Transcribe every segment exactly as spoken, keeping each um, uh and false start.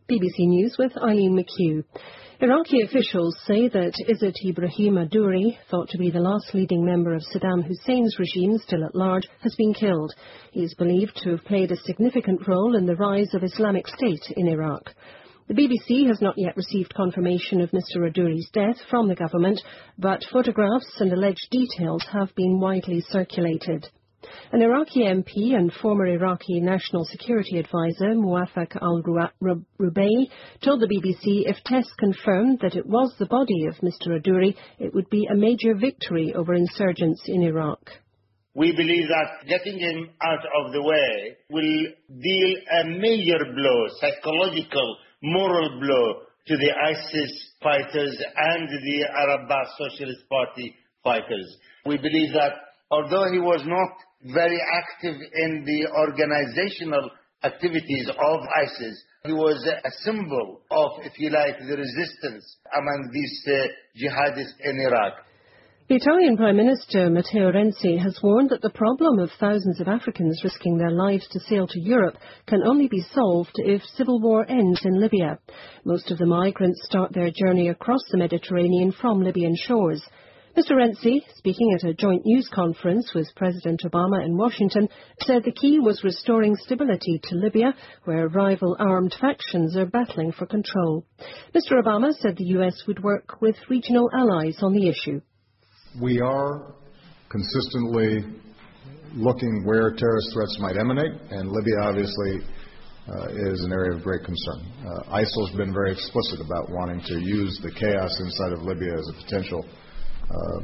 B B C News with Eileen McHugh. Iraqi officials say that Izzat Ibrahim Adouri, thought to be the last leading member of Saddam Hussein's regime still at large, has been killed. He is believed to have played a significant role in the rise of Islamic State in Iraq. The B B C has not yet received confirmation of Mister Adouri's death from the government, but photographs and alleged details have been widely circulated. An Iraqi M P and former Iraqi National Security Advisor Muwafaq al-Rubai told the B B C if tests confirmed that it was the body of Mister Adouri, it would be a major victory over insurgents in Iraq. We believe that getting him out of the way will deal a major blow, psychological, moral blow to the ISIS fighters and the Arab Ba'ath Socialist Party fighters. We believe that although he was not very active in the organizational activities of ISIS, he was a symbol of, if you like, the resistance among these uh, jihadists in Iraq. The Italian Prime Minister Matteo Renzi has warned that the problem of thousands of Africans risking their lives to sail to Europe can only be solved if civil war ends in Libya. Most of the migrants start their journey across the Mediterranean from Libyan shores. Mister Renzi, speaking at a joint news conference with President Obama in Washington, said the key was restoring stability to Libya, where rival armed factions are battling for control. Mister Obama said the U S would work with regional allies on the issue. We are consistently looking where terrorist threats might emanate, and Libya obviously uh, is an area of great concern. Uh, ISIL has been very explicit about wanting to use the chaos inside of Libya as a potential uh,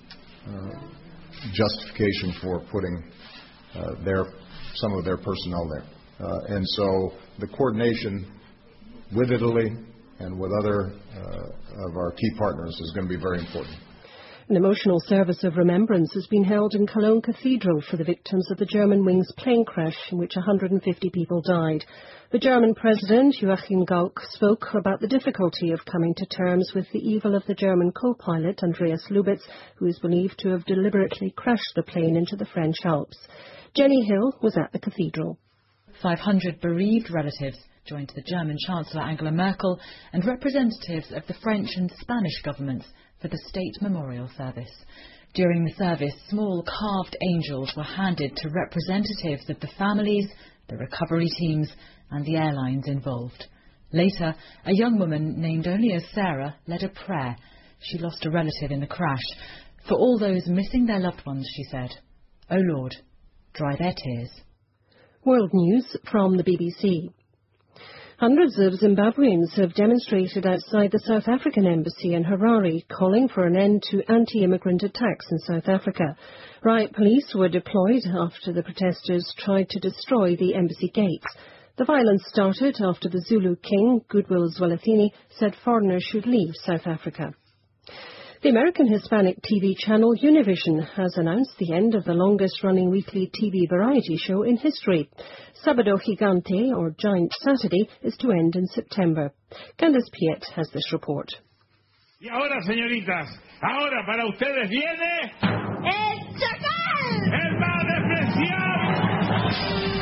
uh, justification for putting uh, their some of their personnel there. Uh, and so the coordination with Italy and with other uh, of our key partners is going to be very important. An emotional service of remembrance has been held in Cologne Cathedral for the victims of the Germanwings plane crash in which one hundred fifty people died. The German President, Joachim Gauck, spoke about the difficulty of coming to terms with the evil of the German co-pilot, Andreas Lubitz, who is believed to have deliberately crashed the plane into the French Alps. Jenny Hill was at the cathedral. five hundred bereaved relatives joined the German Chancellor Angela Merkel and representatives of the French and Spanish governments for the state memorial service. During the service, small carved angels were handed to representatives of the families, the recovery teams and the airlines involved. Later, a young woman named only as Sarah led a prayer. She lost a relative in the crash. For all those missing their loved ones, she said, "O Lord, dry their tears." World News from the B B C. Hundreds of Zimbabweans have demonstrated outside the South African embassy in Harare, calling for an end to anti-immigrant attacks in South Africa. Riot police were deployed after the protesters tried to destroy the embassy gates. The violence started after the Zulu king, Goodwill Zwelithini, said foreigners should leave South Africa. The American Hispanic T V channel Univision has announced the end of the longest-running weekly T V variety show in history. Sábado Gigante, or Giant Saturday, is to end in September. Candace Piet has this report. Y ahora, señoritas, ahora para ustedes viene... ¡El Chacal! ¡El más despreciable!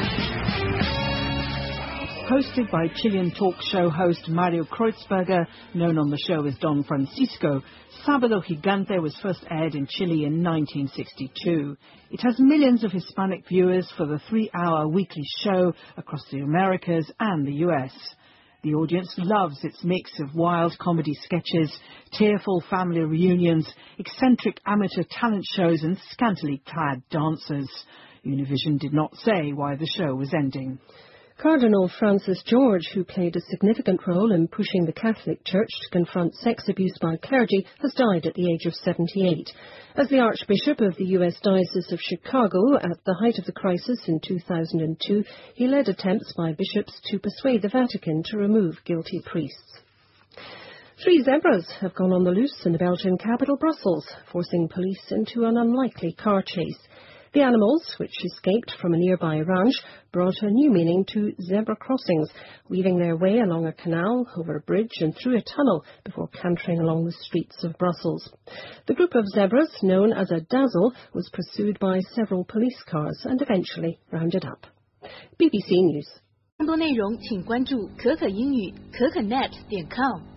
Hosted by Chilean talk show host Mario Kreutzberger, known on the show as Don Francisco, Sábado Gigante was first aired in Chile in nineteen sixty-two. It has millions of Hispanic viewers for the three-hour weekly show across the Americas and the U S. The audience loves its mix of wild comedy sketches, tearful family reunions, eccentric amateur talent shows and scantily clad dancers. Univision did not say why the show was ending. Cardinal Francis George, who played a significant role in pushing the Catholic Church to confront sex abuse by clergy, has died at the age of seventy-eight. As the Archbishop of the U S Diocese of Chicago at the height of the crisis in two thousand two, he led attempts by bishops to persuade the Vatican to remove guilty priests. Three zebras have gone on the loose in the Belgian capital, Brussels, forcing police into an unlikely car chase. The animals, which escaped from a nearby ranch, brought a new meaning to zebra crossings, weaving their way along a canal, over a bridge and through a tunnel before cantering along the streets of Brussels. The group of zebras, known as a dazzle, was pursued by several police cars and eventually rounded up. B B C News. 更多内容请关注可可英语可可 net 点 com。